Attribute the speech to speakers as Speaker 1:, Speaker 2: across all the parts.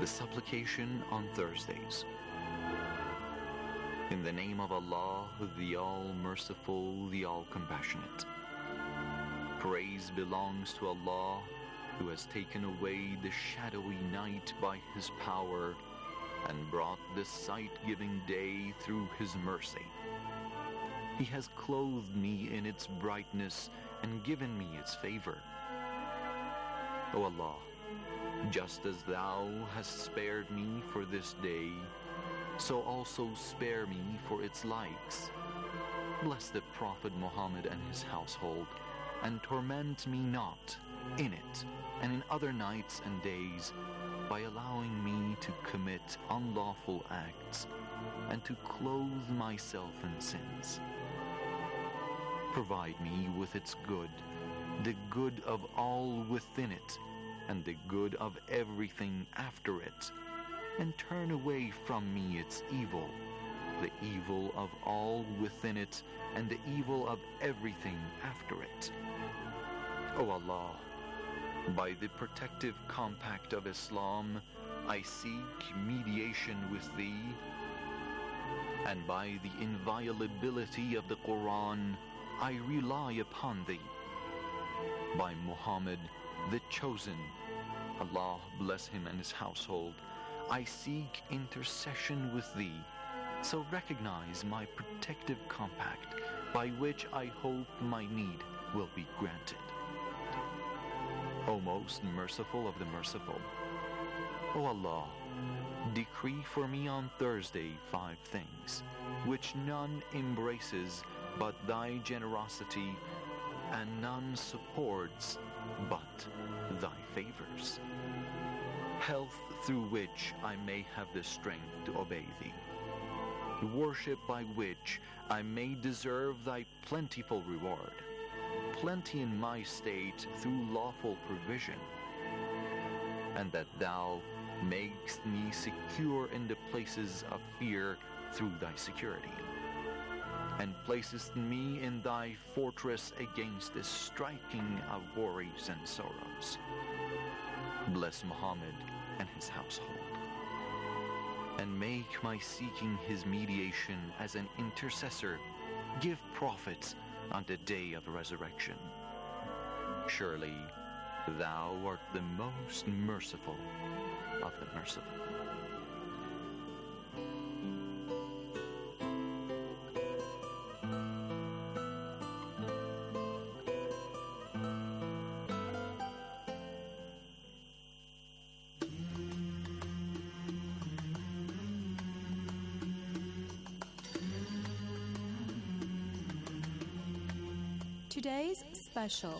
Speaker 1: The supplication on Thursdays. In the name of Allah, the All-Merciful, the All-Compassionate. Praise belongs to Allah, who has taken away the shadowy night by His power and brought the sight-giving day through His mercy. He has clothed me in its brightness and given me its favor. O Allah, just as Thou hast spared me for this day, so also spare me for its likes. Bless the Prophet Muhammad and his household, and torment me not in it and in other nights and days by allowing me to commit unlawful acts and to clothe myself in sins. Provide me with its good, the good of all within it, and the good of everything after it, and turn away from me its evil, the evil of all within it, and the evil of everything after it. O Allah, by the protective compact of Islam, I seek mediation with Thee, and by the inviolability of the Quran, I rely upon Thee. By Muhammad, the Chosen, Allah bless him and his household, I seek intercession with Thee, so recognize my protective compact, by which I hope my need will be granted. O most merciful of the merciful, O Allah, decree for me on Thursday 5 things, which none embraces but Thy generosity, and none supports but Thy favors. Health through which I may have the strength to obey Thee. Worship by which I may deserve Thy plentiful reward. Plenty in my state through lawful provision. And that Thou makest me secure in the places of fear through Thy security. And placest me in Thy fortress against the striking of worries and sorrows. Bless Muhammad and his household, and make my seeking his mediation as an intercessor give profit on the day of resurrection. Surely Thou art the most merciful of the merciful.
Speaker 2: Today's special.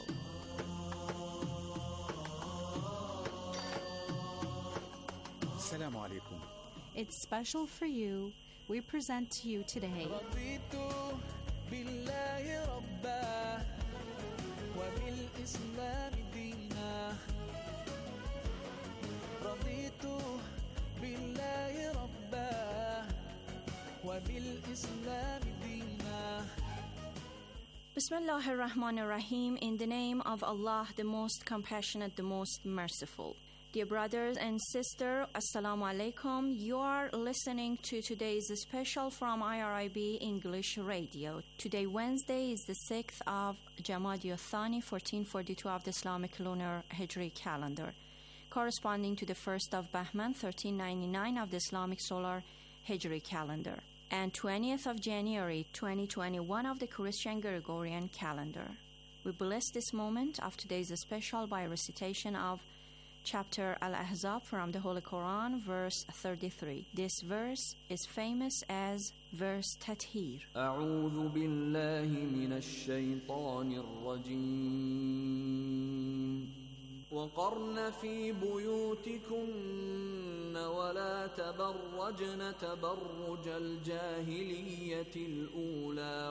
Speaker 3: Assalamu alaikum.
Speaker 2: It's special for you. We present to you today.
Speaker 4: رضيت بالله ربا وبالإسلام دينا رضيت بالله ربا وبالإسلام دينا.
Speaker 2: Bismillah ar-Rahman ar-Rahim. In the name of Allah, the most compassionate, the most merciful. Dear brothers and sisters, Assalamu alaikum. You are listening to today's special from IRIB English Radio. Today, Wednesday, is the 6th of Jamadi al-Thani, 1442 of the Islamic Lunar Hijri calendar, corresponding to the 1st of Bahman, 1399 of the Islamic Solar Hijri calendar, and 20th of January 2021 of the Christian Gregorian calendar. We bless this moment of today's special by recitation of chapter Al-Ahzab from the Holy Quran, verse 33. This verse is famous as verse Tathir.
Speaker 4: أعوذ بالله من الشيطان الرجيم. وقرن في بيوتكن ولا تبرجن تبرج الجاهلية الأولى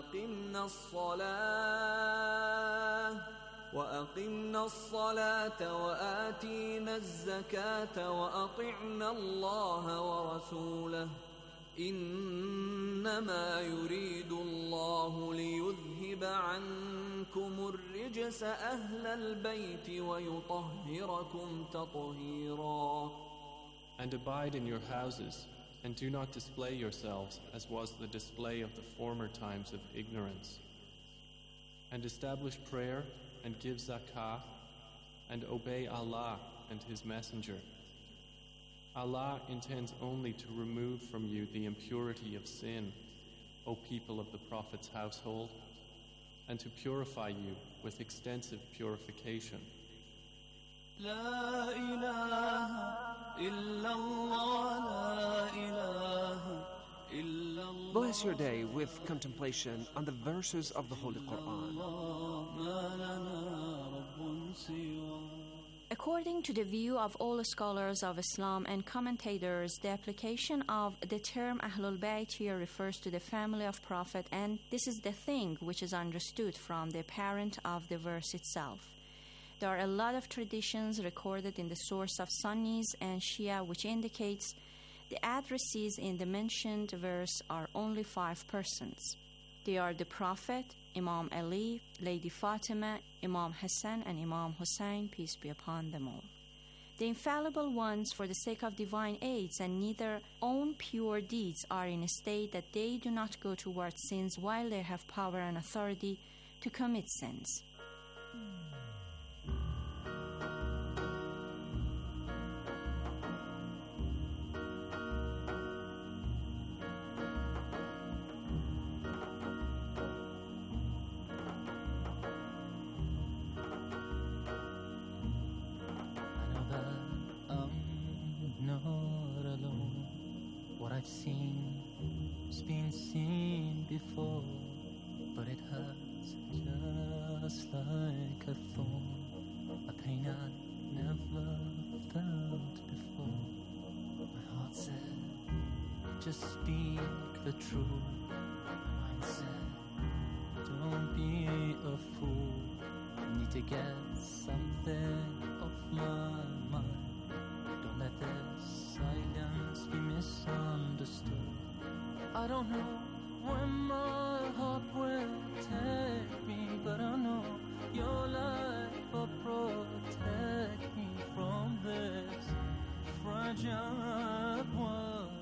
Speaker 4: وأقمنا الصلاة وآتينا الزكاة وأطعنا الله ورسوله إنما يريد الله ليذهب عنكم الرجس أهل البيت ويطهركم تطهيرا.
Speaker 5: And abide in your houses, and do not display yourselves as was the display of the former times of ignorance. And establish prayer and give zakah, and obey Allah and His Messenger. Allah intends only to remove from you the impurity of sin, O people of the Prophet's household, and to purify you with extensive purification.
Speaker 4: La ilaha illallah, la ilaha illallah.
Speaker 6: Bless your day with contemplation on the verses of the Holy Quran.
Speaker 2: According to the view of all scholars of Islam and commentators, the application of the term Ahlul Bayt here refers to the family of Prophet, and this is the thing which is understood from the parent of the verse itself. There are a lot of traditions recorded in the source of Sunnis and Shia which indicates the addressees in the mentioned verse are only 5 persons. They are the Prophet, Imam Ali, Lady Fatima, Imam Hassan, and Imam Hussein, peace be upon them all. The infallible ones for the sake of divine aids and neither own pure deeds are in a state that they do not go towards sins while they have power and authority to commit sins.
Speaker 7: I've seen has been seen before, but it hurts just like a thorn, a pain I never felt before. My heart said, just speak the truth. My mind said, don't be a fool. I need to get something off my mind. Don't let this silence be misunderstood. I don't know where my heart will take me, but I know your light will protect me from this fragile world.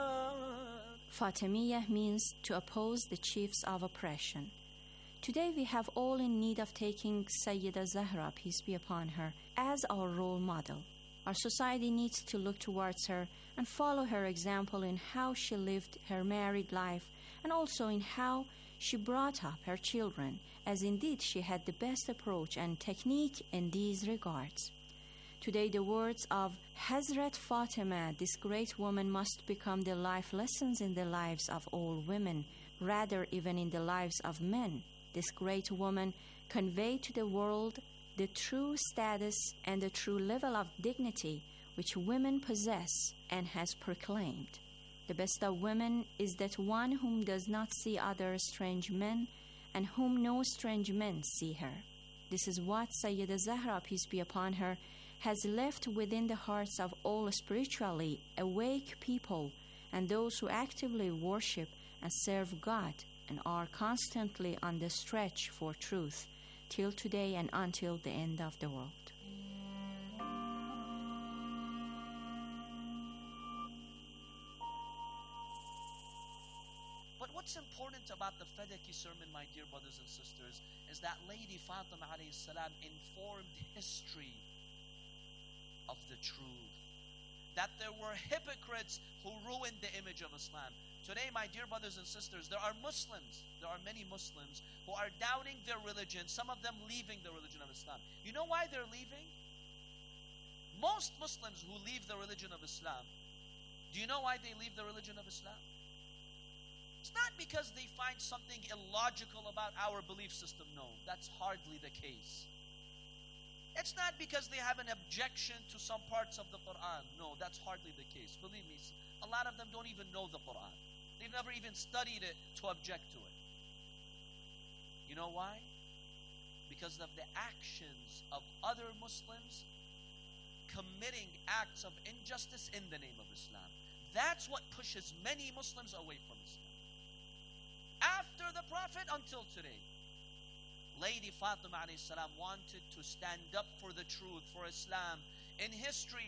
Speaker 2: Fatimiyah means to oppose the chiefs of oppression. Today we have all in need of taking Sayyida Zahra, peace be upon her, as our role model. Our society needs to look towards her and follow her example in how she lived her married life and also in how she brought up her children, as indeed she had the best approach and technique in these regards. Today the words of Hazrat Fatima, this great woman, must become the life lessons in the lives of all women, rather even in the lives of men. This great woman conveyed to the world the true status and the true level of dignity which women possess and has proclaimed. The best of women is that one whom does not see other strange men and whom no strange men see her. This is what Sayyida Zahra, peace be upon her, has left within the hearts of all spiritually awake people and those who actively worship and serve God and are constantly on the stretch for truth till today and until the end of the world.
Speaker 8: But what's important about the Fadaki sermon, my dear brothers and sisters, is that Lady Fatima alayhi salam informed history of the truth. That there were hypocrites who ruined the image of Islam. Today, my dear brothers and sisters, there are many Muslims who are doubting their religion, some of them leaving the religion of Islam. You know why they're leaving? Most Muslims who leave the religion of Islam, do you know why they leave the religion of Islam? It's not because they find something illogical about our belief system. No, that's hardly the case. It's not because they have an objection to some parts of the Quran. No, that's hardly the case. Believe me, a lot of them don't even know the Quran. They've never even studied it to object to it. You know why? Because of the actions of other Muslims committing acts of injustice in the name of Islam. That's what pushes many Muslims away from Islam. After the Prophet until today, Lady Fatima alayhi salam wanted to stand up for the truth, for Islam. In history,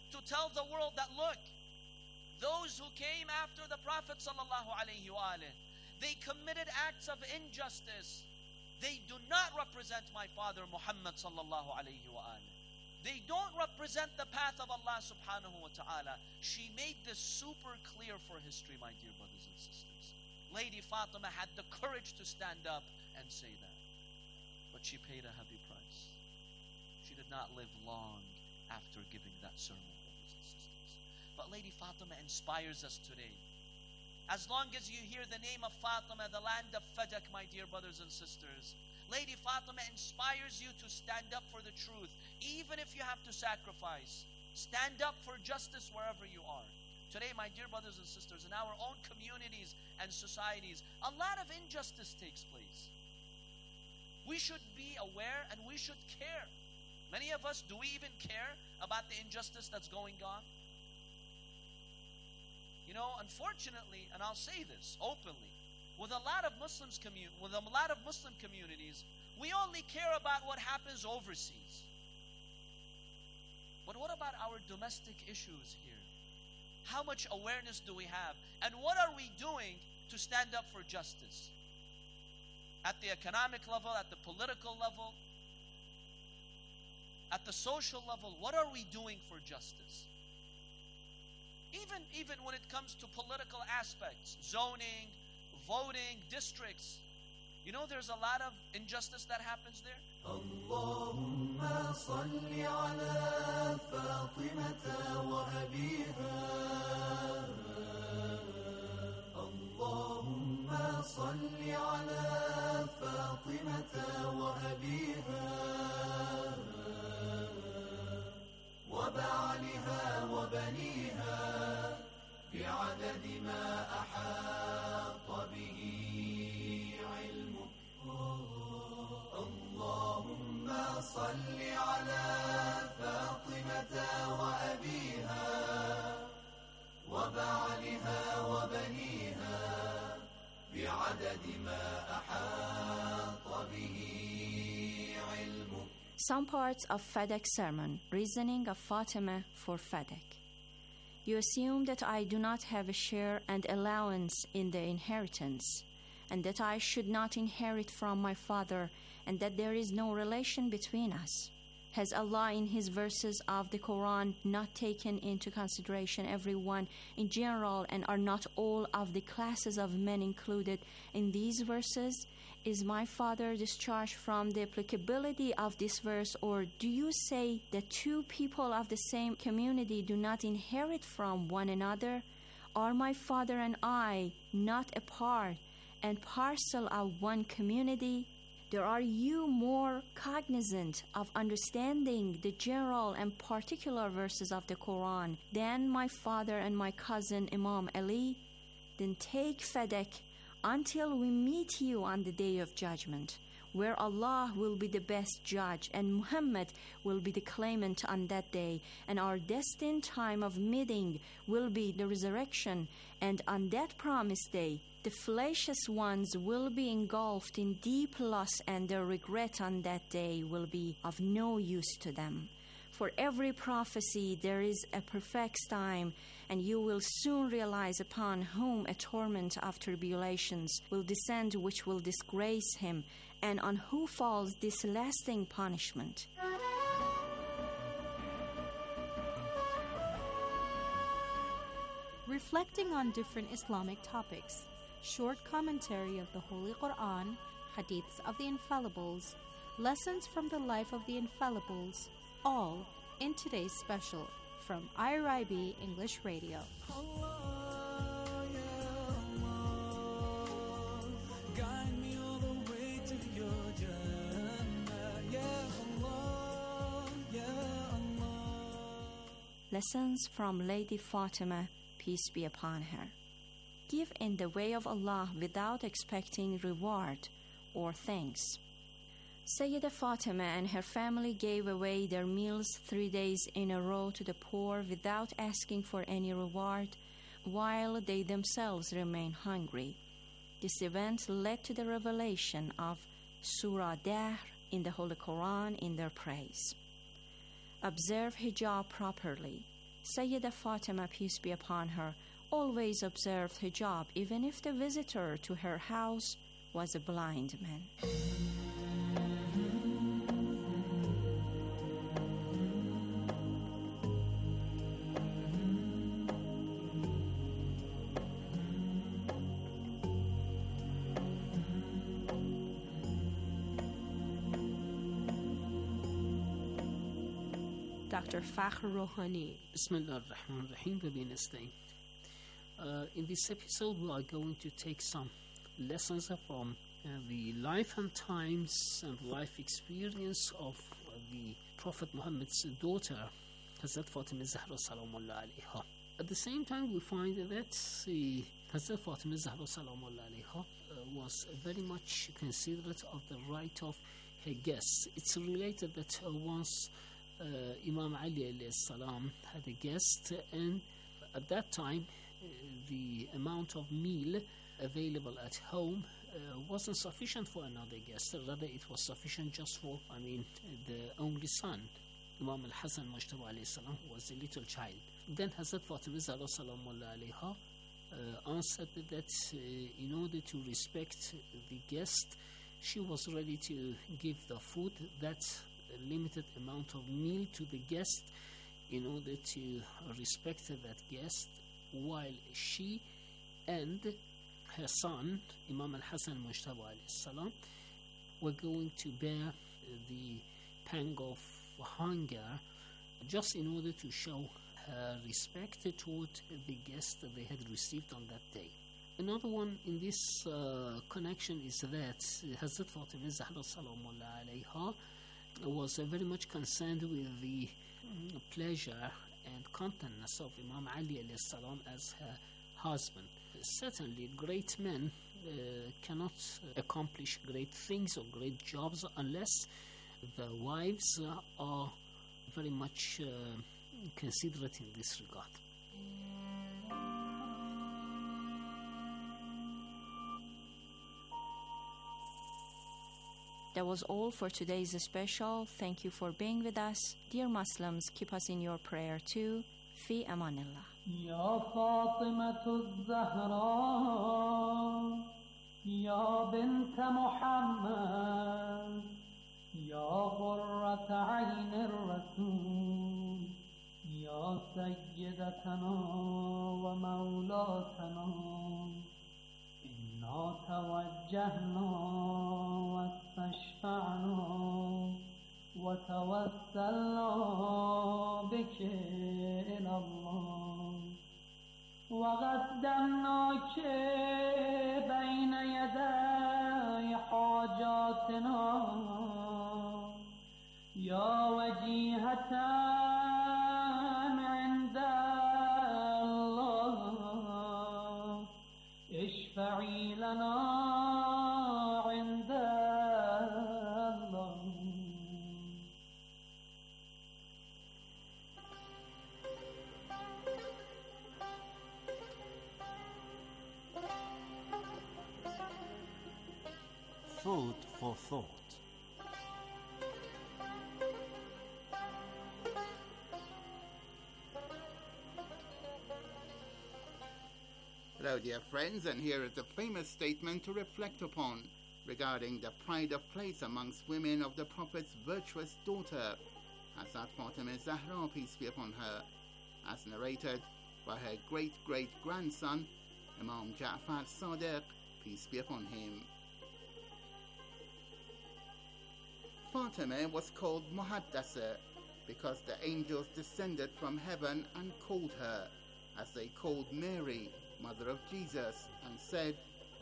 Speaker 8: to tell the world that, look, those who came after the Prophet sallallahu alaihi wasallam, they committed acts of injustice. They do not represent my father Muhammad sallallahu alaihi wasallam. They don't represent the path of Allah subhanahu wa ta'ala. She made this super clear for history, my dear brothers and sisters. Lady Fatima had the courage to stand up and say that. But she paid a heavy price. She did not live long after giving that sermon, brothers and sisters. But Lady Fatima inspires us today. As long as you hear the name of Fatima, the land of Fadak, my dear brothers and sisters, Lady Fatima inspires you to stand up for the truth, even if you have to sacrifice. Stand up for justice wherever you are. Today, my dear brothers and sisters, in our own communities and societies, a lot of injustice takes place. We should be aware and we should care. Many of us, do we even care about the injustice that's going on? You know, unfortunately, and I'll say this openly, with a lot of Muslim communities, we only care about what happens overseas. But what about our domestic issues here? How much awareness do we have? And what are we doing to stand up for justice? At the economic level, at the political level, at the social level, what are we doing for justice? Even when it comes to political aspects, zoning, voting, districts, you know there's a lot of injustice that happens there.
Speaker 4: Allahumma salli ala Fatimata wa abiha. Allahumma salli ala Fatimata wa abiha. Wa ba'aliha wa baniha. بعدد ما أحاط به علمك اللهم صل على فاطمة وأبيها وبعلها وبنيها بعدد ما أحاط به علمك.
Speaker 2: Some parts of Fadak sermon, reasoning of Fatima for Fadak. You assume that I do not have a share and allowance in the inheritance, and that I should not inherit from my father, and that there is no relation between us. Has Allah in His verses of the Quran not taken into consideration everyone in general, and are not all of the classes of men included in these verses? Is my father discharged from the applicability of this verse, or do you say that two people of the same community do not inherit from one another? Are my father and I not a part and parcel of one community? There are you more cognizant of understanding the general and particular verses of the Quran than my father and my cousin Imam Ali? Then take Fadak until we meet you on the day of judgment, where Allah will be the best judge and Muhammad will be the claimant on that day, and our destined time of meeting will be the resurrection, and on that promised day the fallacious ones will be engulfed in deep loss, and their regret on that day will be of no use to them. For every prophecy there is a perfect time, and you will soon realize upon whom a torment of tribulations will descend which will disgrace him, and on who falls this lasting punishment.
Speaker 9: Reflecting on different Islamic topics, short commentary of the Holy Quran, hadiths of the Infallibles, lessons from the life of the Infallibles, all in today's special from IRIB English Radio.
Speaker 2: Lessons from Lady Fatima, peace be upon her. Give in the way of Allah without expecting reward or thanks. Sayyidah Fatima and her family gave away their meals 3 days in a row to the poor without asking for any reward, while they themselves remained hungry. This event led to the revelation of Surah Dahr in the Holy Quran in their praise. Observe hijab properly. Sayyida Fatima, peace be upon her, always observed hijab even if the visitor to her house was a blind man. Dr. Fakhr Rouhani.
Speaker 10: Bismillah ar-Rahman ar-Rahim. In this episode, we are going to take some lessons from the life and times and life experience of the Prophet Muhammad's daughter, Hazrat Fatima Zahra Salamullah alayha. At the same time, we find that Hazrat Fatima Zahra Salamullah alayha was very much considerate of the right of her guests. It's related that once Imam Ali alayhi salam had a guest, and at that time the amount of meal available at home wasn't sufficient for another guest. Rather, it was sufficient just for, the only son, Imam al-Hasan Mujtaba alayhi salam, who was a little child. Then Hazrat Fatima Zahra Salamullah alayha answered that in order to respect the guest, she was ready to give the food, that limited amount of meal, to the guest in order to respect that guest, while she and her son, Imam al-Hasan Mujtaba alayhi salam, were going to bear the pang of hunger just in order to show her respect toward the guest that they had received on that day. Another one in this connection is that Hazrat Fatima Zahra Salamullah alayha was very much concerned with the pleasure and contentness of Imam Ali alayhi salam as her husband. Certainly, great men cannot accomplish great things or great jobs unless the wives are very much considerate in this regard.
Speaker 2: That was all for today's special. Thank you for being with us. Dear Muslims, keep us in your prayer too. Fi amanillah.
Speaker 11: Ya Fatimatu Zahra, Ya bint Muhammad, Ya Qurrata Ayn al-Rasul, Ya Sayyidatana wa Mawlatana, Inna tawajjahna واستشفعنا وتوسلنا بك إلى الله وقدمناك بين يدي حاجاتنا يا وجيهة عند الله اشفعي لنا عند
Speaker 3: Food for thought.
Speaker 12: Hello, dear friends, and here is a famous statement to reflect upon regarding the pride of place amongst women of the Prophet's virtuous daughter, Hazrat Fatima Zahra, peace be upon her, as narrated by her great-great-grandson, Imam Ja'far Sadiq, peace be upon him. Fatima was called Muhaddasa because the angels descended from heaven and called her, as they called Mary, mother of Jesus, and said,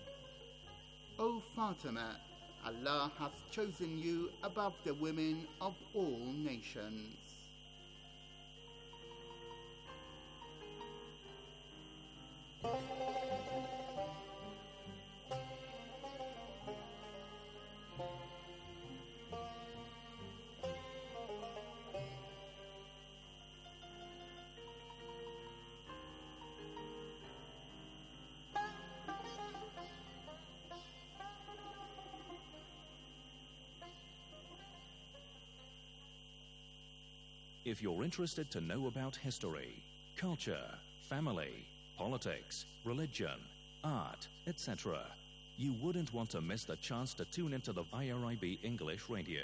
Speaker 12: O Fatima, Allah hath chosen you above the women of all nations.
Speaker 13: If you're interested to know about history, culture, family, politics, religion, art, etc., you wouldn't want to miss the chance to tune into the IRIB English Radio.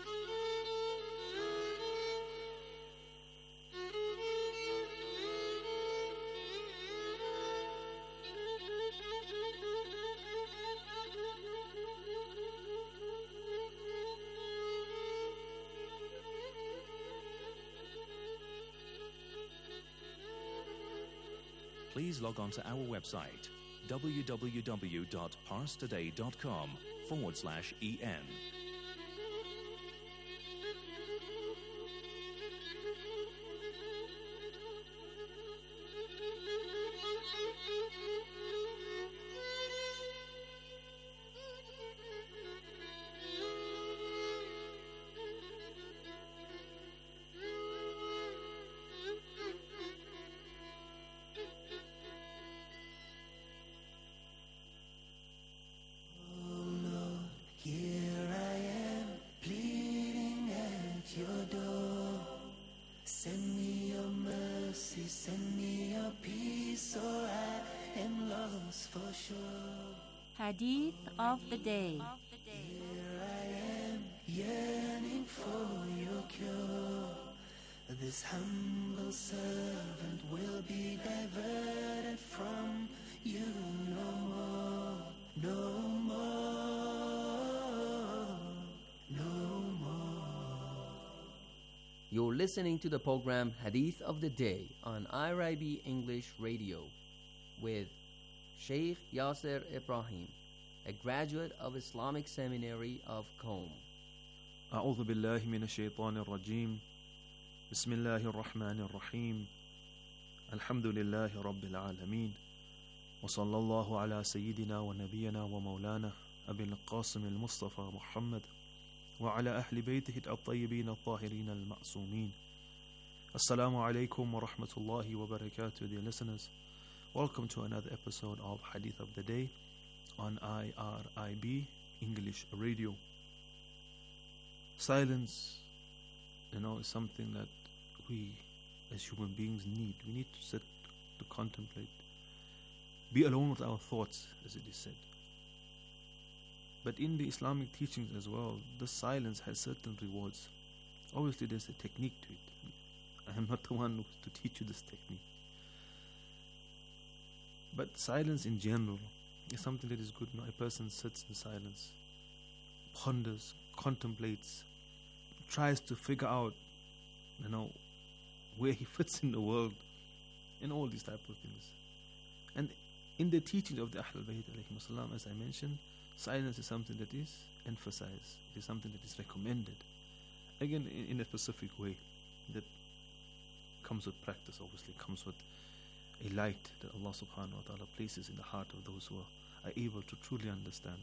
Speaker 13: Please log on to our website www.parstoday.com/en.
Speaker 9: Hadith of the Day.
Speaker 14: Here I am, yearning for your cure. This humble servant will be diverted from you no more, no more, no more.
Speaker 15: You're listening to the program Hadith of the Day on IRIB English Radio with Sheikh Yasser Ibrahim, a graduate of Islamic Seminary of Qom.
Speaker 16: أعوذ بالله من الشيطان الرجيم. بسم الله الرحمن الرحيم. الحمد لله رب العالمين. وصلى الله على سيدنا ونبينا ومولانا أبي القاسم المصطفى محمد وعلى أهل بيته الطيبين الطاهرين المعصومين. Assalamu alaikum wa rahmatullahi wa barakatuh, dear listeners. Welcome to another episode of Hadith of the Day on IRIB English Radio. Silence, is something that we as human beings need. We need to sit to contemplate. Be alone with our thoughts, as it is said. But in the Islamic teachings as well, the silence has certain rewards. Obviously, there's a technique to it. I am not the one to teach you this technique. But silence in general is something that is good. A person sits in silence, ponders, contemplates, tries to figure out, where he fits in the world, and all these type of things. And in the teaching of the Ahlul Bayt alayhim salam, as I mentioned, silence is something that is emphasized. It is something that is recommended. Again, in a specific way that comes with practice, obviously, comes with a light that Allah subhanahu wa ta'ala places in the heart of those who are able to truly understand.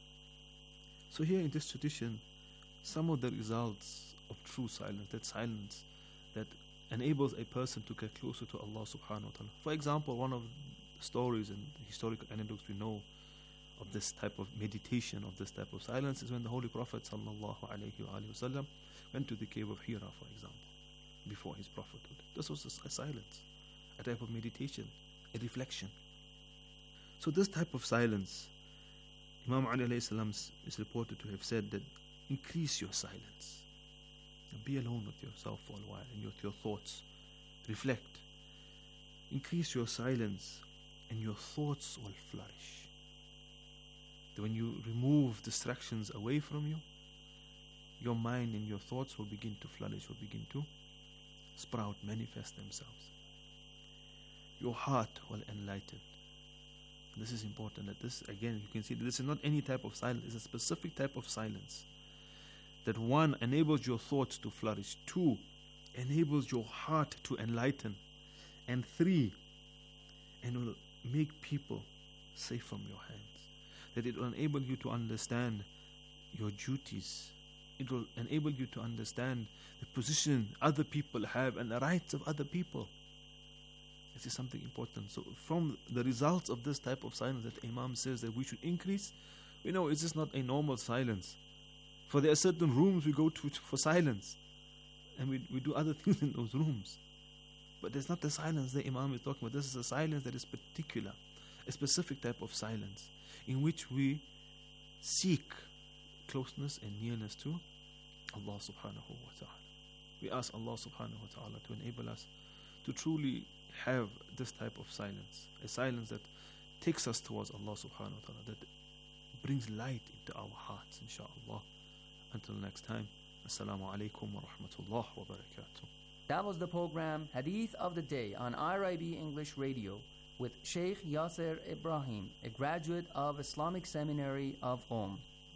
Speaker 16: So here in this tradition, some of the results of true silence that enables a person to get closer to Allah subhanahu wa ta'ala. For example, one of the stories and historical anecdotes we know of this type of meditation, of this type of silence, is when the Holy Prophet sallallahu alayhi wa sallam went to the cave of Hira, for example, before his prophethood. This was a silence, a type of meditation, a reflection. So this type of silence, Imam Ali alayhi salam is reported to have said that increase your silence. Be alone with yourself for a while and with your thoughts. Reflect. Increase your silence and your thoughts will flourish. When you remove distractions away from you, your mind and your thoughts will begin to flourish, will begin to sprout, manifest themselves. Your heart will enlighten. This is important. That this, again, you can see that this is not any type of silence. It's a specific type of silence. That one, enables your thoughts to flourish. Two, enables your heart to enlighten. And three, and will make people safe from your hands. That it will enable you to understand your duties. It will enable you to understand the position other people have and the rights of other people. This is something important. So from the results of this type of silence that Imam says that we should increase, we know it's just not a normal silence. For there are certain rooms we go to for silence. and we do other things in those rooms. But there's not the silence the Imam is talking about. This is a silence that is particular, a specific type of silence in which we seek closeness and nearness to Allah subhanahu wa ta'ala. We ask Allah subhanahu wa ta'ala to enable us to truly have this type of silence, a silence that takes us towards Allah subhanahu wa ta'ala, that brings light into our hearts, inshaAllah. Until next time, Assalamu alaikum wa rahmatullah wa barakatuh.
Speaker 15: That was the program Hadith of the Day on IRIB English Radio with Sheikh Yasser Ibrahim, a graduate of Islamic Seminary of Qom.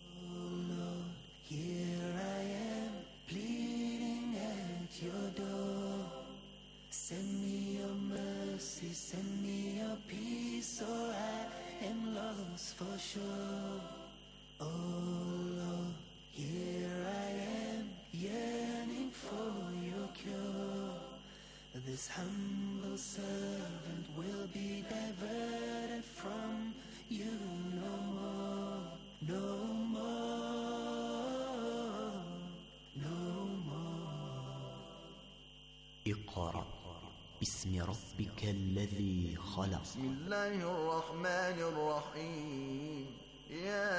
Speaker 14: Here I am, pleading at your door. Send me your mercy, send me your peace, or I am lost for sure. Oh Lord, here I am, yearning for your cure. This humble servant will be diverted from you no more, no more, no more.
Speaker 17: اقرأ باسم ربك الذي خلق.
Speaker 4: بسم الله الرحمن الرحيم. يا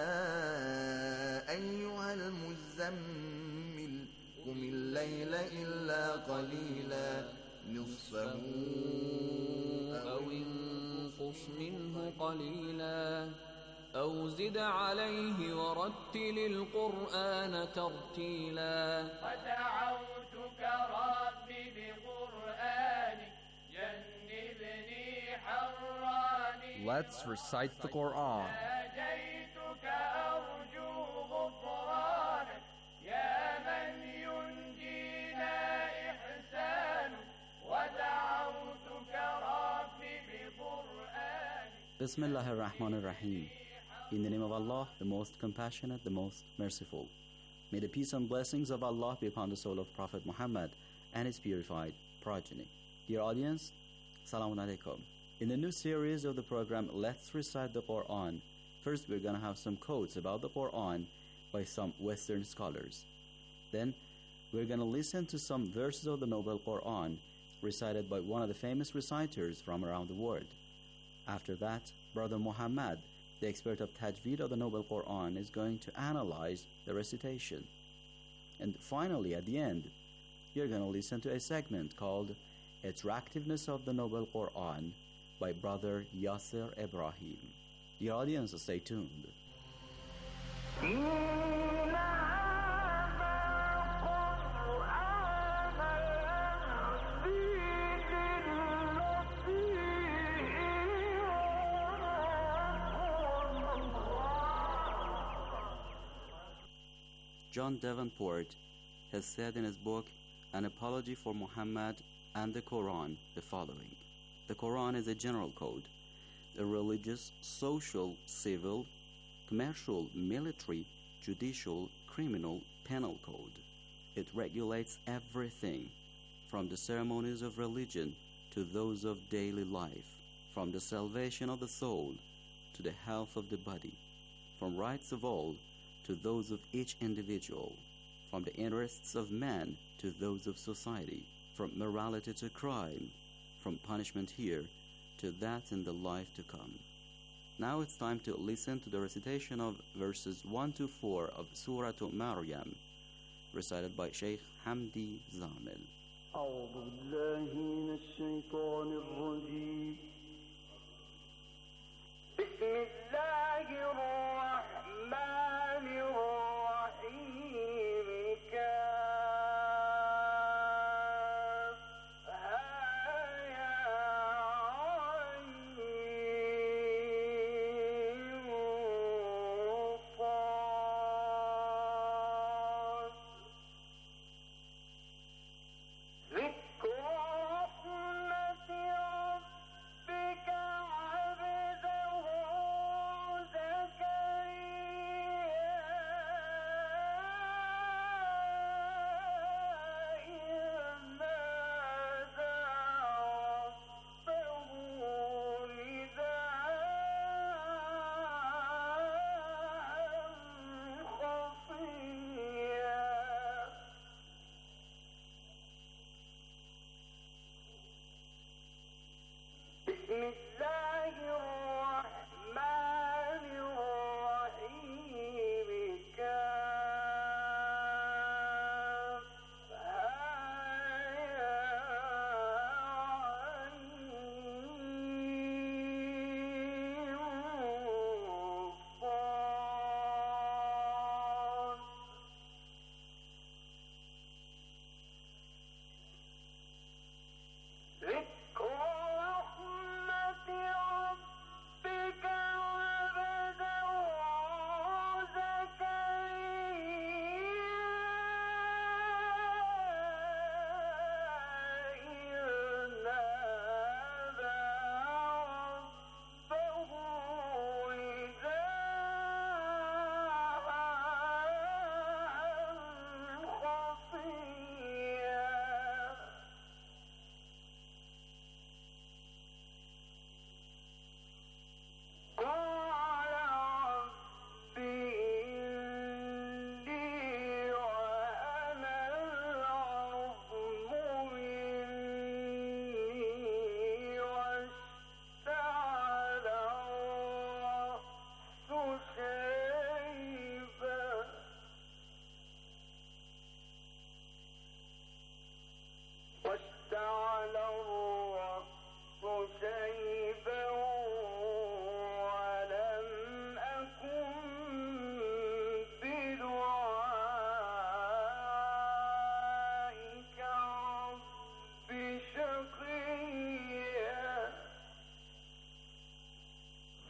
Speaker 4: أيها المزمل قم الليل إلا قليلا نصفه
Speaker 18: أو انقص منه قليلا أو زد عليه ورتل القرآن ترتيلا
Speaker 11: ودعوتك ربي بقرآنك جنبني حراني.
Speaker 19: Let's recite the Quran.
Speaker 11: ناجيتك أرجو غفرانك يا من ينجينا إحسانك ودعوتك ربي بقرآنك.
Speaker 20: Bismillah ar-Rahman ar-Rahim. In the name of Allah, the most compassionate, the most merciful. May the peace and blessings of Allah be upon the soul of Prophet Muhammad and his purified progeny. Dear audience, Assalamu alaikum. In the new series of the program, Let's Recite the Quran, first we're going to have some quotes about the Quran by some Western scholars. Then we're going to listen to some verses of the Noble Quran recited by one of the famous reciters from around the world. After that, Brother Muhammad, the expert of Tajweed of the Noble Quran, is going to analyze the recitation. And finally, at the end, you're going to listen to a segment called Attractiveness of the Noble Quran by Brother Yasser Ibrahim. Dear audience, stay tuned. John Davenport has said in his book, An Apology for Muhammad and the Quran, the following. The Quran is a general code, a religious, social, civil, commercial, military, judicial, criminal, penal code. It regulates everything, from the ceremonies of religion to those of daily life, from the salvation of the soul to the health of the body, from rights of all to those of each individual, from the interests of man to those of society, from morality to crime, from punishment here to that in the life to come. Now it's time to listen to the recitation of verses 1 to 4 of Surah Maryam, recited by Sheikh Hamdi Zamil.
Speaker 14: أعوذ بالله من الشيطان الرجيم. بسم الله الرحمن الرحيم. ذكر رحمة ربك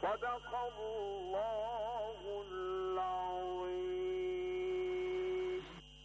Speaker 14: صدق الله العظيم.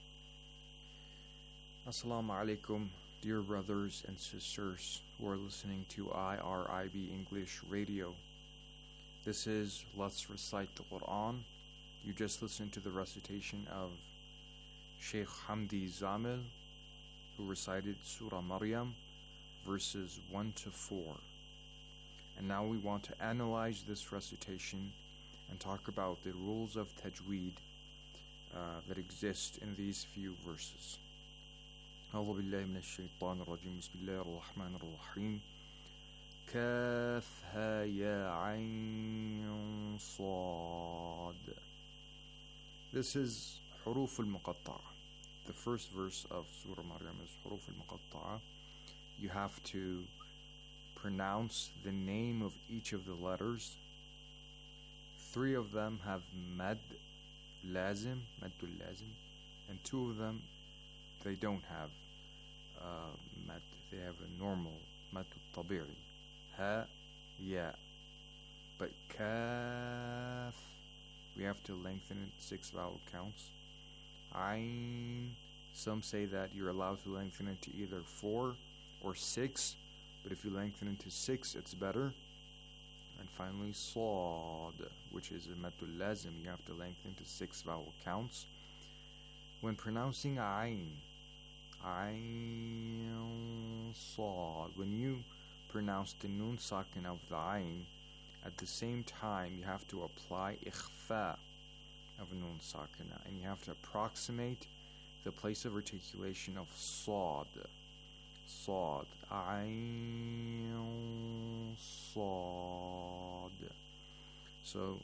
Speaker 21: Assalamu alaikum, dear brothers and sisters who are listening to IRIB English Radio. This is Let's Recite the Quran. You just listened to the recitation of Sheikh Hamdi Zamil, who recited Surah Maryam, verses 1 to 4. And now we want to analyze this recitation and talk about the rules of tajweed that exist in these few verses. أعوذ بالله من الشيطان الرجيم بسم الله الرحمن الرحيم كاف ها يا عين صاد. This is حروف المقطعة. The first verse of Surah Maryam is حروف المقطعة. You have to pronounce the name of each of the letters. 3 of them have mad lazim, maddul lazim, and 2 of them they don't have mad. They have a normal maddul tabi'i, ha, ya. But kaf, we have to lengthen it 6 vowel counts. Ain, some say that you're allowed to lengthen it to either 4 or 6, but if you lengthen it to 6, it's better. And finally, Sad, which is a maddul lazim, you have to lengthen to 6 vowel counts. When pronouncing Ain, Ain Sad, when you pronounce the Nun Sakin of the Ain, at the same time you have to apply Ikhfa of Nun Sakina, and you have to approximate the place of articulation of Sad. Sad, Ain Sad. So,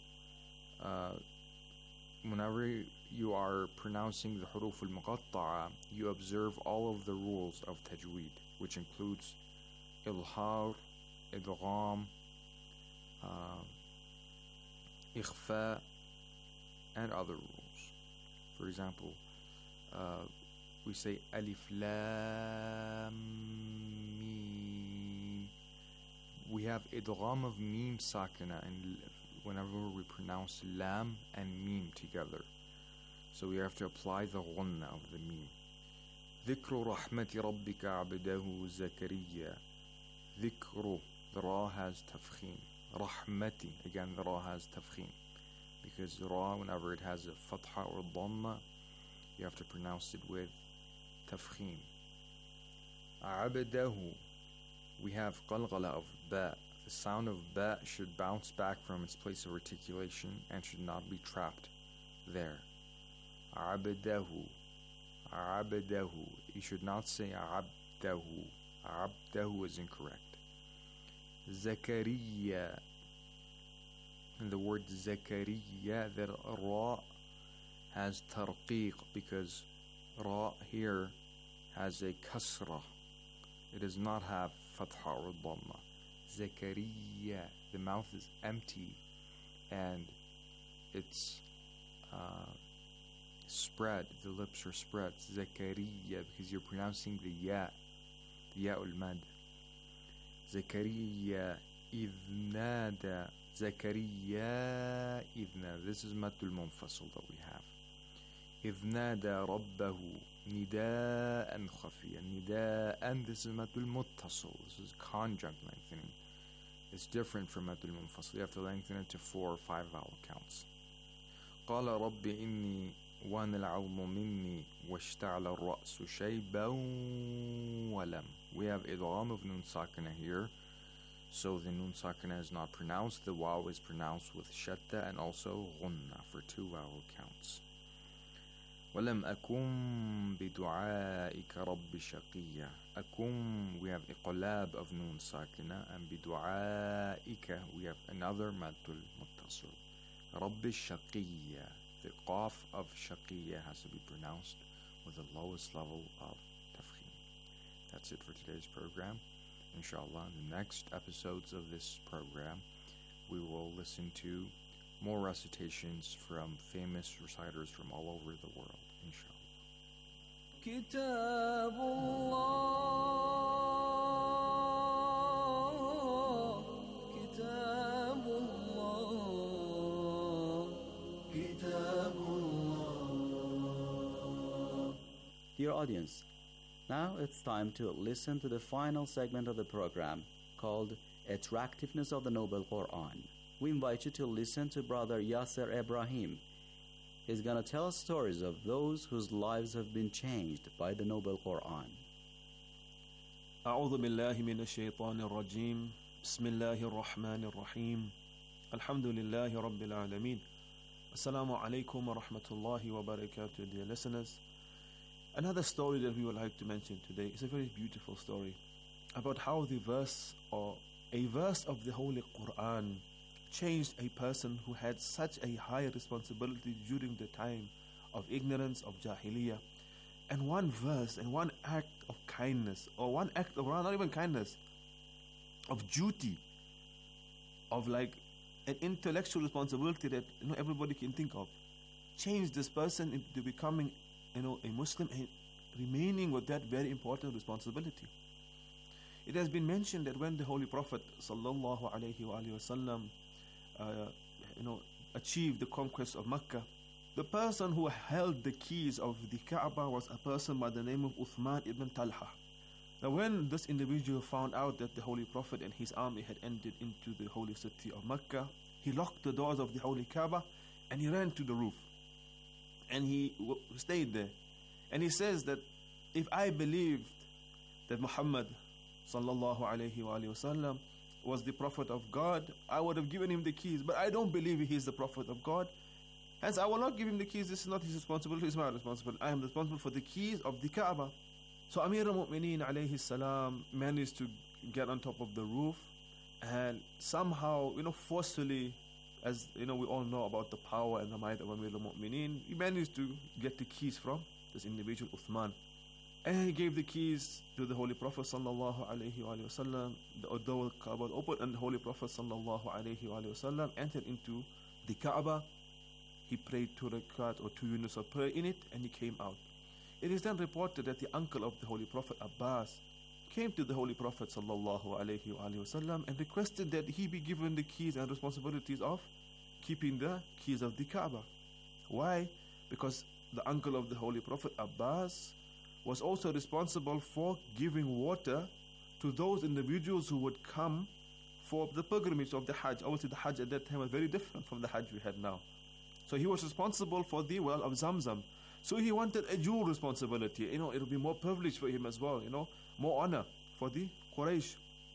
Speaker 21: whenever you are pronouncing the huruf al-muqatta'a, you observe all of the rules of tajweed, which includes ilhar, idgham, ikhfa, and other rules. For example, we say alif lam mim. We have idgham of mim sakina, and whenever we pronounce lam and mim together, so we have to apply the ghunna of the mim. ذكر رحمة ربك عبده زكريا. ذكر, the ra has tafkhim. Rahmati, again the ra has tafkhim, because ra, whenever it has a fatha or dhamma, you have to pronounce it with tafkhim. Abdahu, we have qalqala of ba. The sound of ba should bounce back from its place of articulation and should not be trapped there. Abdahu, abdahu. You should not say abdahu. Abdahu is incorrect. Zakariya. And the word Zakariya, that ra has tarqiq, because ra here has a kasra. It does not have fatha or dhamma. Zakariya, the mouth is empty and it's spread, the lips are spread. Zakariya, because you're pronouncing the ya'ul mad. Zakariya idnada. Zakariya idna. This is maddul munfasil that we have. Idnada rabbahu nida'an khafiya. Nida'an, this is maddul muttasil. This is conjunct lengthening. It's different from maddul munfasil. You have to lengthen it to 4 or 5 vowel counts. قال رب إني وان العظم مني واشتعل الرأس شيبا ولم. We have idgham of nun sakina here, so the nun sakina is not pronounced. The waw is pronounced with shatta and also ghunna for 2 vowel counts. ولم أكن بدعائك رب شقيا. أكن, we have iqlab of nun sakina, and بدعائك we have another maddul muttasil. رب شقيا. The qaf of shaqiya has to be pronounced with the lowest level of tafkhim. That's it for today's program. Inshallah, in the next episodes of this program, we will listen to more recitations from famous reciters from all over the world. Inshallah.
Speaker 18: كتاب الله
Speaker 20: Dear audience, now it's time to listen to the final segment of the program called Attractiveness of the Noble Quran. We invite you to listen to Brother Yasser Ibrahim. He's going to tell us stories of those whose lives have been changed by the Noble Quran.
Speaker 16: أعوذ بالله من الشيطان الرجيم بسم الله الرحمن الرحيم الحمد لله رب العالمين Assalamu alaikum wa rahmatullahi wa barakatuh, dear listeners. Another story that we would like to mention today is a very beautiful story about how the verse or a verse of the Holy Quran changed a person who had such a high responsibility during the time of ignorance, of Jahiliyyah. And one verse and one act of kindness, or one act of, not even kindness, of duty, of like an intellectual responsibility that everybody can think of, changed this person into becoming a Muslim and remaining with that very important responsibility. It has been mentioned that when the Holy Prophet sallallahu alaihi wasallam achieved the conquest of Mecca, the person who held the keys of the Kaaba was a person by the name of Uthman ibn Talha. Now when this individual found out that the Holy Prophet and his army had entered into the holy city of Mecca, he locked the doors of the Holy Kaaba and he ran to the roof. And he stayed there. And he says that if I believed that Muhammad sallallahu alayhi wa sallam was the Prophet of God, I would have given him the keys. But I don't believe he is the Prophet of God. Hence I will not give him the keys. This is not his responsibility, it's my responsibility. I am responsible for the keys of the Kaaba. So Amir al-Mu'mineen alayhi salam managed to get on top of the roof and somehow, forcefully, as we all know about the power and the might of Amir al-Mu'mineen, he managed to get the keys from this individual Uthman. And he gave the keys to the Holy Prophet sallallahu alayhi wa sallam. The door of the Kaaba opened and the Holy Prophet sallallahu alayhi wa sallam entered into the Kaaba. He prayed 2 rakat or 2 units of prayer in it and he came out. It is then reported that the uncle of the Holy Prophet, Abbas, came to the Holy Prophet sallallahu alayhi wa sallam and requested that he be given the keys and responsibilities of keeping the keys of the Kaaba. Why? Because the uncle of the Holy Prophet, Abbas, was also responsible for giving water to those individuals who would come for the pilgrimage of the Hajj. Obviously the Hajj at that time was very different from the Hajj we had now. So he was responsible for the well of Zamzam. So he wanted a dual responsibility. It will be more privilege for him as well, more honor for the Quraysh.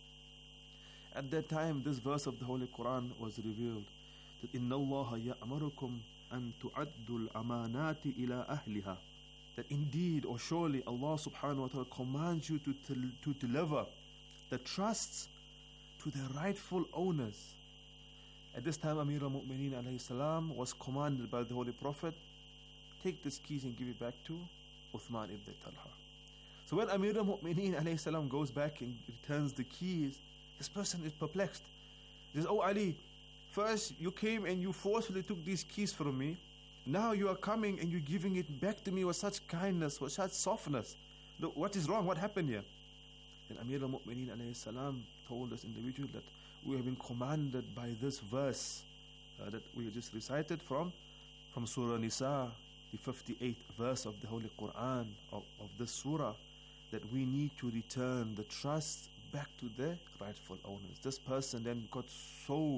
Speaker 16: At that time, this verse of the Holy Quran was revealed. That إِنَّ اللَّهَ يَأْمَرُكُمْ أَن تُعَدُّوا الْأَمَانَاتِ إِلَىٰ أَهْلِهَا. That indeed or surely Allah subhanahu wa ta'ala commands you to deliver the trusts to their rightful owners. At this time, Amir al-Mu'mineen alayhi salam was commanded by the Holy Prophet, take these keys and give it back to Uthman ibn Talha. So when Amir al-Mu'mineen alayhi salam goes back and returns the keys, this person is perplexed. He says, "Oh Ali, first you came and you forcefully took these keys from me. Now you are coming and you're giving it back to me with such kindness, with such softness. Look, what is wrong? What happened here?" Then Amir al-Mu'mineen alayhi salam told this individual that we have been commanded by this verse that we just recited from Surah Nisa, the 58th verse of the Holy Quran of this surah, that we need to return the trust back to their rightful owners. This person then got so,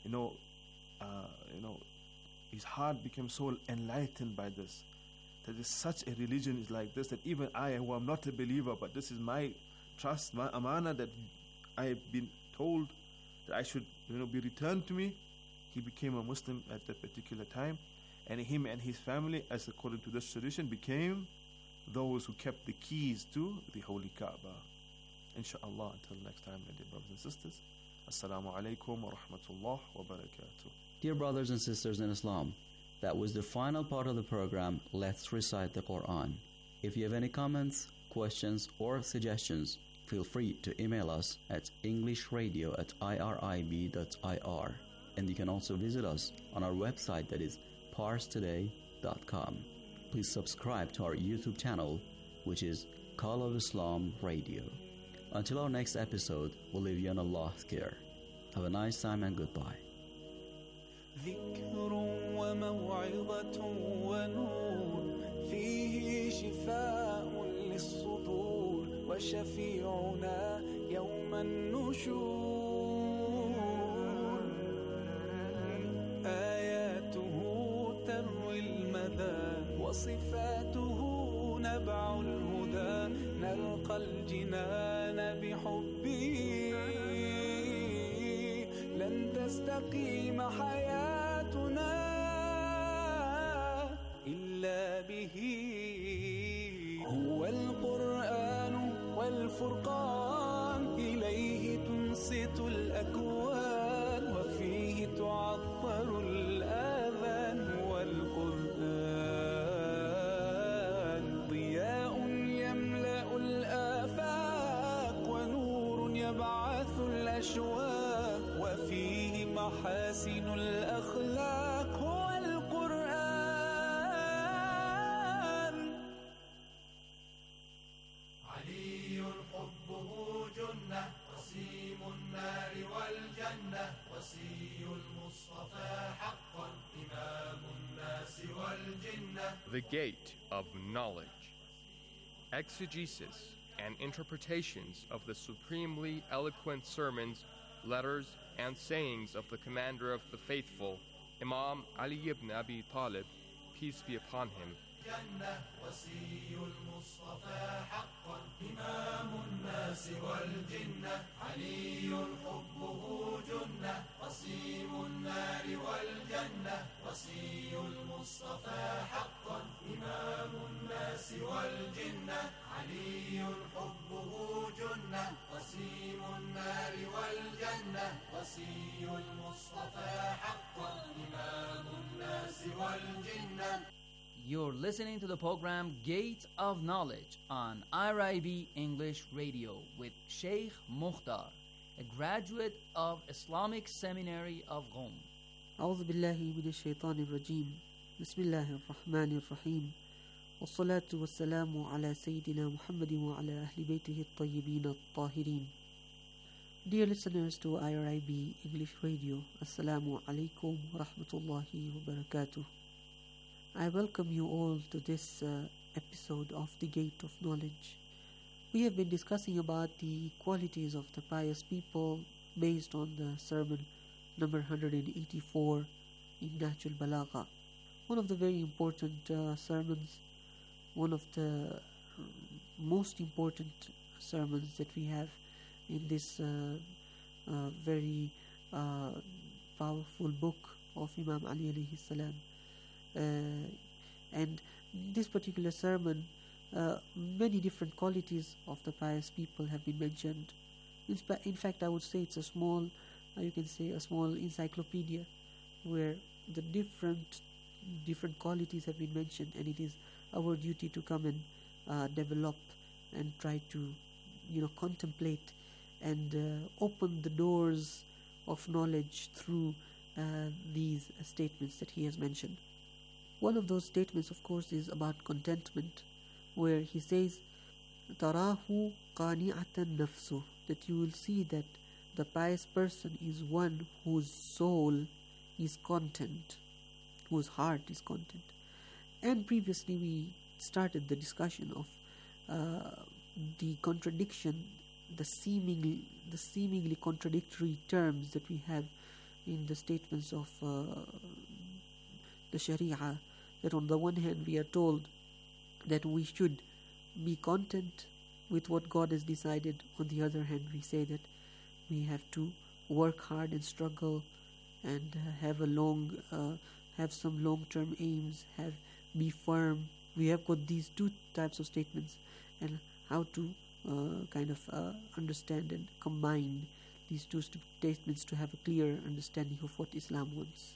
Speaker 16: his heart became so enlightened by this, that is such a religion is like this, that even I, who am not a believer, but this is my trust, my amana that I have been told that I should be returned to me. He became a Muslim at that particular time, and him and his family, as according to this tradition, became those who kept the keys to the Holy Kaaba. Insha'Allah, until next time, my dear brothers and sisters, Assalamu alaikum wa rahmatullah wa barakatuh.
Speaker 20: Dear brothers and sisters in Islam, that was the final part of the program, Let's Recite the Quran. If you have any comments, questions, or suggestions, feel free to email us at englishradio@irib.ir, and you can also visit us on our website, that is parstoday.com. Please subscribe to our YouTube channel, which is Call of Islam Radio. Until our next episode, we'll leave you on Allah's care. Have a nice time and goodbye.
Speaker 1: ذكر وموعظة ونور فيه شفاء الخشوع آياته تروي المدى وصفاته نبع الهدى نلقى الجنان بحبه لن تستقيم حياتنا إلا به هو القرآن والفرقان إليه تنصت الأكوان وفيه تعطر الآذان والقرآن ضياء يملأ الآفاق ونور يبعث الأشواق وفيه محاسن الأخلاق هو القرآن
Speaker 11: علي حبه جنة وسيم النار والجنة وسي المصطفى حقا إمام الناس والجنة.
Speaker 22: The Gate of Knowledge. Exegesis and interpretations of the supremely eloquent sermons, letters, and sayings of the Commander of the Faithful, Imam Ali ibn Abi Talib, peace be upon him.
Speaker 11: جنة وسي المصطفى حقا إمام الناس والجنة علي حبه جنة وسيم النار والجنة وسي المصطفى حقا إمام الناس والجنة علي حبه جنة وسيم النار والجنة وسي المصطفى حقا إمام الناس والجنة.
Speaker 15: You're listening to the program Gate of Knowledge on IRIB English Radio with Sheikh Mukhtar, a graduate of Islamic Seminary of Qom.
Speaker 23: أعوذ بالله من الشيطان الرجيم بسم الله الرحمن الرحيم والصلاة والسلام على سيدنا محمد وعلى أهل بيته الطيبين الطاهرين. Dear listeners to IRIB English Radio, Assalamu alaikum wa rahmatullahi wa barakatuh. I welcome you all to this episode of The Gate of Knowledge. We have been discussing about the qualities of the pious people based on the sermon number 184 in Nahjul Balagha. One of the very important sermons, one of the most important sermons that we have in this very powerful book of Imam Ali alayhi salam. And this particular sermon, many different qualities of the pious people have been mentioned. In fact, I would say it's a small, you can say a small encyclopedia where the different qualities have been mentioned, and it is our duty to come and develop and try to, contemplate and open the doors of knowledge through these statements that he has mentioned. One of those statements, of course, is about contentment, where he says, "Tarahu qani'atan nafsu," that you will see that the pious person is one whose soul is content, whose heart is content. And previously we started the discussion of the contradiction, the seemingly contradictory terms that we have in the statements of the Sharia, that on the one hand we are told that we should be content with what God has decided. On the other hand, we say that we have to work hard and struggle and have some long-term aims, be firm. We have got these two types of statements, and how to understand and combine these two statements to have a clear understanding of what Islam wants.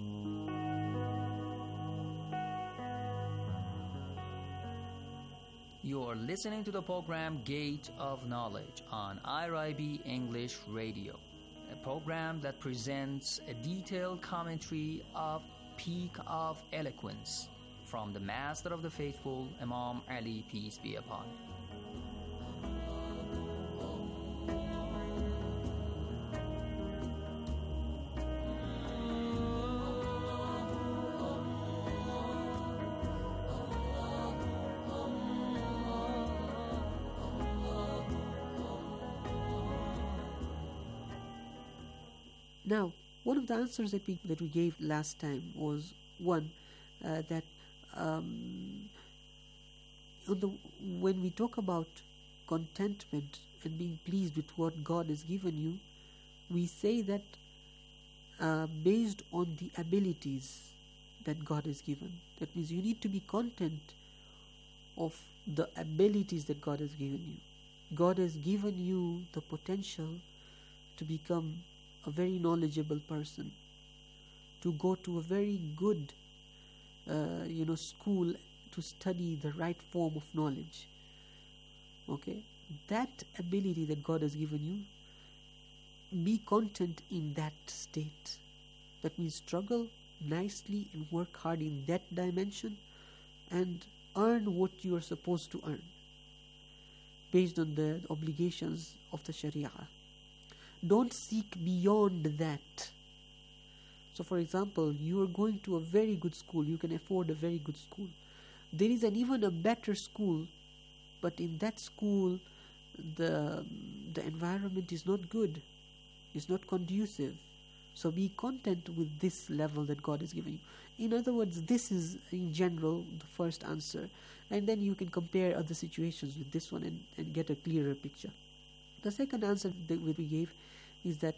Speaker 15: You are listening to the program Gate of Knowledge on IRIB English Radio, a program that presents a detailed commentary of Peak of Eloquence from the Master of the Faithful, Imam Ali, peace be upon him.
Speaker 23: Now, one of the answers that we gave last time was one that when we talk about contentment and being pleased with what God has given you, we say that based on the abilities that God has given. That means you need to be content of the abilities that God has given you. God has given you the potential to become a very knowledgeable person, to go to a very good school to study the right form of knowledge. Okay, that ability that God has given you, be content in that state. That means struggle nicely and work hard in that dimension and earn what you are supposed to earn based on the obligations of the Sharia. Don't seek beyond that. So for example, you are going to a very good school, you can afford a very good school. There is even a better school, but in that school the environment is not good, it's not conducive. So be content with this level that God has given you. In other words, this is in general the first answer, and then you can compare other situations with this one and get a clearer picture. The second answer that we gave is that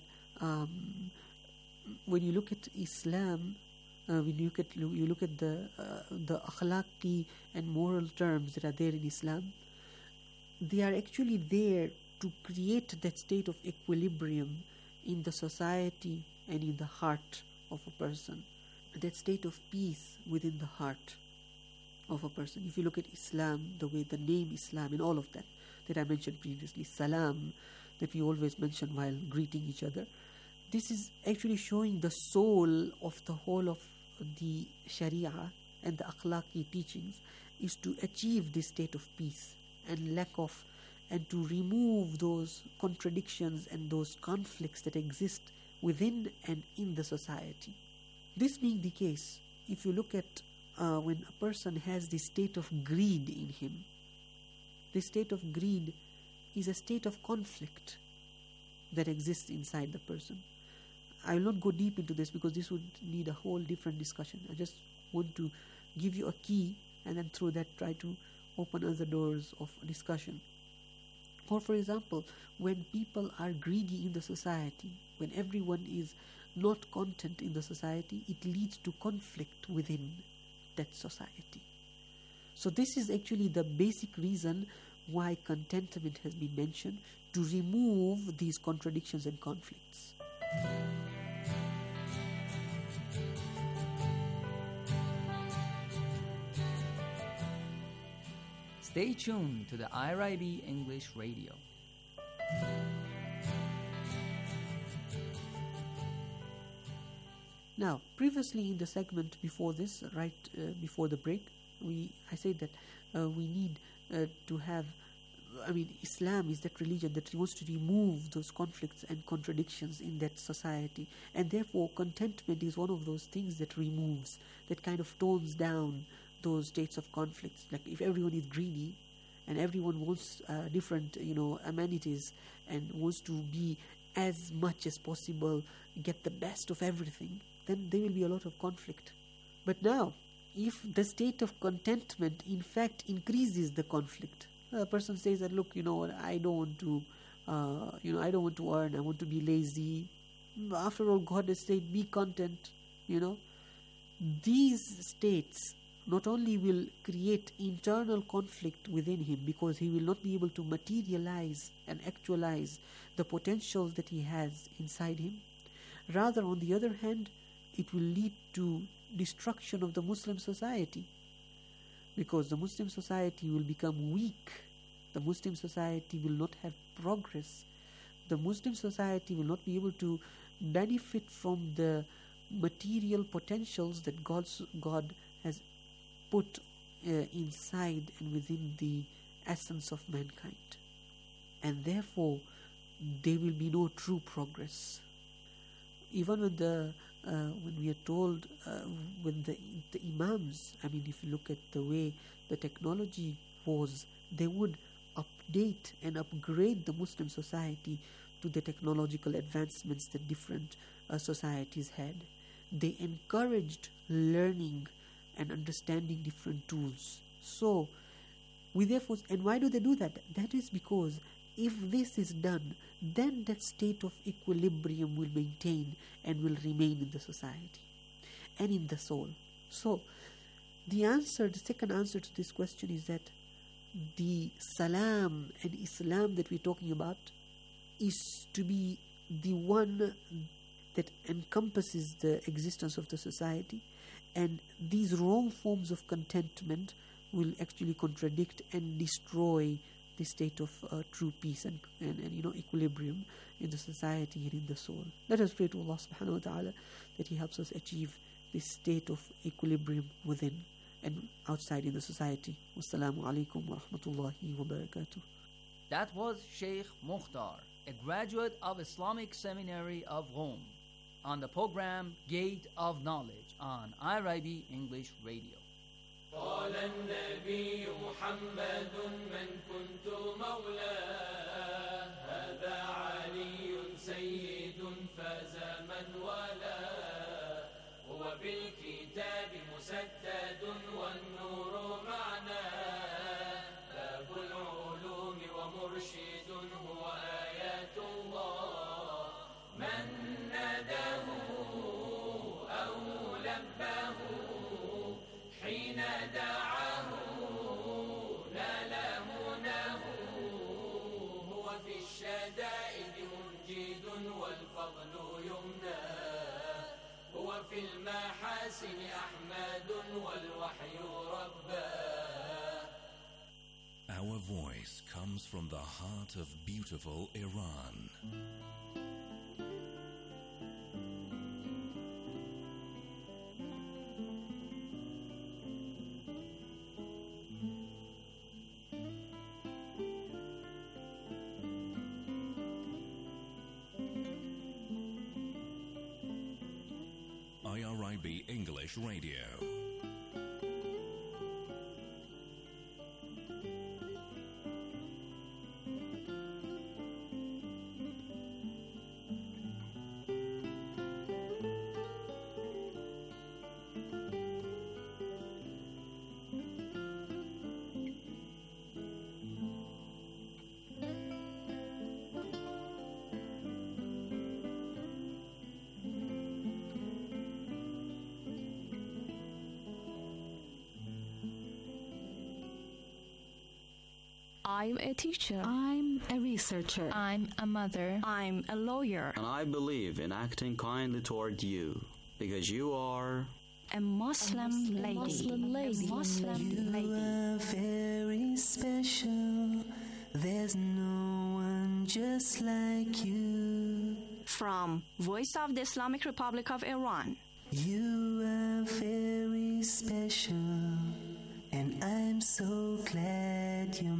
Speaker 23: when you look at Islam, when you look at the akhlaqi and moral terms that are there in Islam, they are actually there to create that state of equilibrium in the society and in the heart of a person, that state of peace within the heart of a person. If you look at Islam, the way the name Islam and all of that I mentioned previously, salam, that we always mention while greeting each other, this is actually showing the soul of the whole of the Sharia and the akhlaqi teachings is to achieve this state of peace and lack of, and to remove those contradictions and those conflicts that exist within and in the society. This being the case, if you look at when a person has this state of greed in him, this state of greed is a state of conflict that exists inside the person. I will not go deep into this because this would need a whole different discussion. I just want to give you a key and then through that try to open other doors of discussion. Or for example, when people are greedy in the society, when everyone is not content in the society, it leads to conflict within that society. So this is actually the basic reason why contentment has been mentioned, to remove these contradictions and conflicts.
Speaker 5: Stay tuned to the IRIB English Radio.
Speaker 23: Now, previously in the segment before this, before the break, I said that we need to have, Islam is that religion that wants to remove those conflicts and contradictions in that society, and therefore contentment is one of those things that removes, that kind of tones down those states of conflicts. Like if everyone is greedy and everyone wants different amenities and wants to be as much as possible, get the best of everything, then there will be a lot of conflict. But now, if the state of contentment in fact increases the conflict, a person says that, look, I don't want to earn, I want to be lazy. After all, God has said, be content. These states not only will create internal conflict within him because he will not be able to materialize and actualize the potentials that he has inside him, rather on the other hand, it will lead to destruction of the Muslim society, because the Muslim society will become weak, the Muslim society will not have progress, the Muslim society will not be able to benefit from the material potentials that God has put inside and within the essence of mankind, and therefore there will be no true progress. Even when we are told, when the imams, if you look at the way the technology was, they would update and upgrade the Muslim society to the technological advancements that different societies had. They encouraged learning and understanding different tools. So, we therefore, and why do they do that? That is because if this is done, then that state of equilibrium will maintain and will remain in the society and in the soul. So, the second answer to this question is that the salam and Islam that we're talking about is to be the one that encompasses the existence of the society, and these wrong forms of contentment will actually contradict and destroy the state of true peace and equilibrium in the society and in the soul. Let us pray to Allah subhanahu wa ta'ala that He helps us achieve this state of equilibrium within and outside in the society. Wassalamu alaikum wa rahmatullahi wa barakatuh.
Speaker 5: That was Sheikh Mukhtar, a graduate of Islamic Seminary of Rome, on the program Gate of Knowledge on IRIB English Radio.
Speaker 11: قال النبي محمد من كنت مولاه هذا علي سيد فاز من والاه هو بالكتاب مسدد والنور معناه باب العلوم ومرشد هو آيات الله من ناداه أو لباه حين دعاه نال مناه هو في الشدائد منجد والفضل يمناه هو في المحاسن أحمد والوحي رباه.
Speaker 13: Our voice comes from the heart of beautiful Iran. IRIB English Radio.
Speaker 2: I'm a teacher.
Speaker 6: I'm a researcher.
Speaker 2: I'm a mother. I'm a lawyer.
Speaker 20: And I believe in acting kindly toward you, because you are
Speaker 2: a Muslim lady.
Speaker 1: You are very special. There's no one just like you.
Speaker 2: From Voice of the Islamic Republic of Iran.
Speaker 1: You are very special, and I'm so glad you're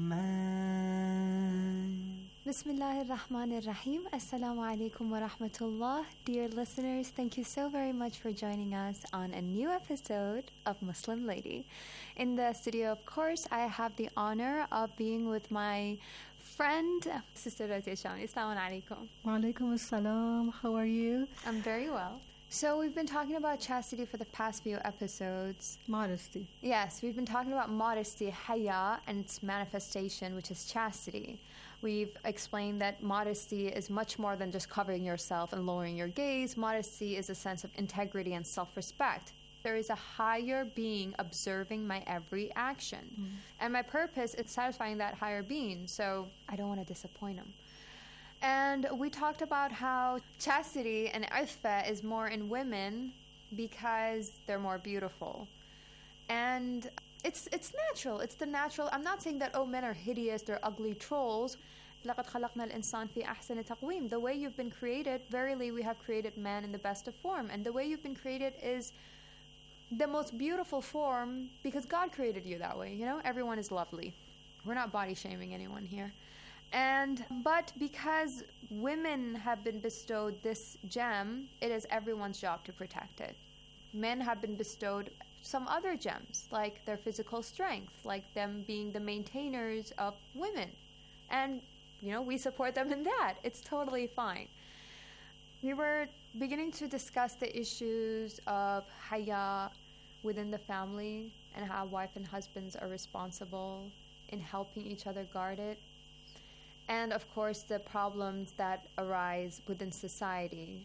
Speaker 1: mine.
Speaker 6: Bismillah ar-Rahman ar-Rahim. Assalamu alaikum wa rahmatullah. Dear listeners, thank you so very much for joining us on a new episode of Muslim Lady. In the studio, of course, I have the honor of being with my friend, Sister Razia Shami. Assalamu alaikum.
Speaker 23: Wa alaikum assalam. How are you?
Speaker 6: I'm very well. So we've been talking about chastity for the past few episodes.
Speaker 23: Modesty.
Speaker 6: Yes, we've been talking about modesty, haya, and its manifestation, which is chastity. We've explained that modesty is much more than just covering yourself and lowering your gaze. Modesty is a sense of integrity and self-respect. There is a higher being observing my every action. And my purpose is satisfying that higher being, so I don't want to disappoint him. And we talked about how chastity and iffa is more in women because they're more beautiful. And it's natural. It's the natural. I'm not saying that, oh, men are hideous, they're ugly trolls. لَقَدْ خَلَقْنَا الْإِنسَانَ فِي أَحْسَنِ تَقْوِيمٍ. The way you've been created, verily we have created man in the best of form. And the way you've been created is the most beautiful form because God created you that way. You know, everyone is lovely. We're not body shaming anyone here. But because women have been bestowed this gem, it is everyone's job to protect it. Men have been bestowed some other gems, like their physical strength, like them being the maintainers of women. And we support them in that. It's totally fine. We were beginning to discuss the issues of haya within the family and how wife and husbands are responsible in helping each other guard it. And of course, the problems that arise within society.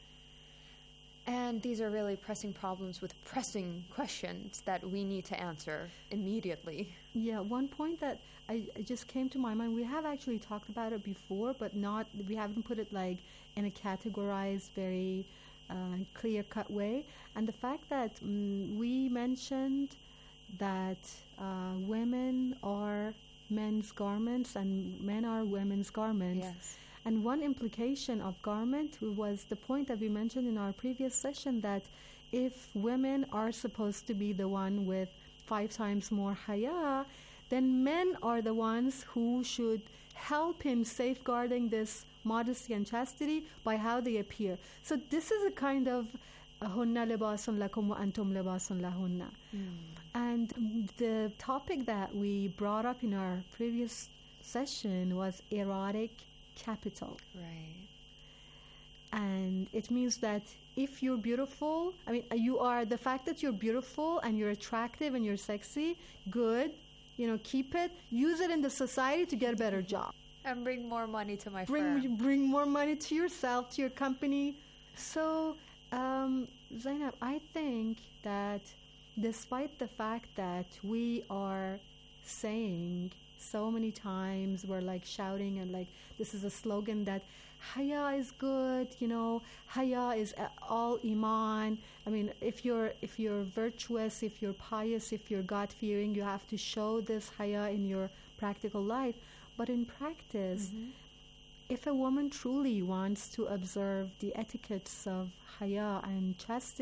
Speaker 6: And these are really pressing problems with pressing questions that we need to answer immediately.
Speaker 7: Yeah, one point that I just came to my mind, we have actually talked about it before, but we haven't put it like in a categorized, very clear-cut way. And the fact that we mentioned that women are men's garments and men are women's garments.
Speaker 6: Yes.
Speaker 7: And one implication of garment was the point that we mentioned in our previous session, that if women are supposed to be the one with 5 times more haya, then men are the ones who should help in safeguarding this modesty and chastity by how they appear. So this is a kind of hunna libasun lakum wa antum libasun lahunna. And the topic that we brought up in our previous session was erotic capital.
Speaker 6: Right.
Speaker 7: And it means that if you're beautiful, the fact that you're beautiful and you're attractive and you're sexy, good, keep it, use it in the society to get a better job.
Speaker 6: And bring more money to my firm.
Speaker 7: Bring more money to yourself, to your company. So, Zainab, I think that despite the fact that we are saying so many times, we're like shouting and like this is a slogan that haya is good, haya is all iman. If you're virtuous, if you're pious, if you're God-fearing, you have to show this haya in your practical life. But in practice, if a woman truly wants to observe the etiquettes of haya and chastity,